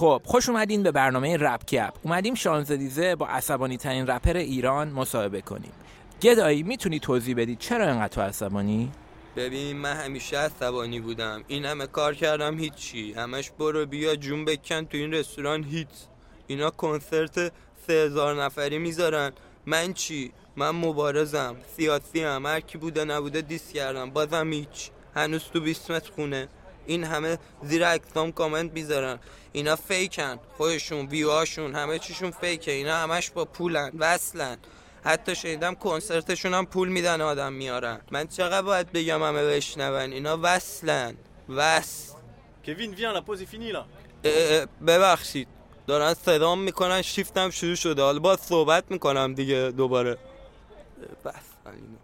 خب خوش اومدین به برنامه رپ کپ. اومدیم شانزلیزه با عصبانی ترین رپر ایران مصاحبه کنیم. گدایی میتونی توضیح بدی چرا اینقدر تو عصبانی؟ ببین من همیشه عصبانی بودم. این همه کار کردم هیچی، همش برو بیا جون بکن تو این رستوران هیچ. اینا کنسرت 3000 نفری میذارن، من چی؟ من مبارزم، سیاسی هم، هر کی بوده نبوده دیس کردم، بازم هیچ. هنوز تو 20 متر خونه. این همه زیر عکسام کامنت میذارن، اینا فیکن، خودشون ویوهاشون همه چیشون فیکه. اینا همش با پولن، وصلن. حتی شنیدم کنسرتشون هم پول میدن آدم میارن. من چقدر باید بگم همه بشنون؟ اینا وصلن، وصل. کوین viens la pause est finie là. ببخشید دارن صدام میکنن، شیفتم شروع شده، حالا باید صحبت میکنم دیگه دوباره. بس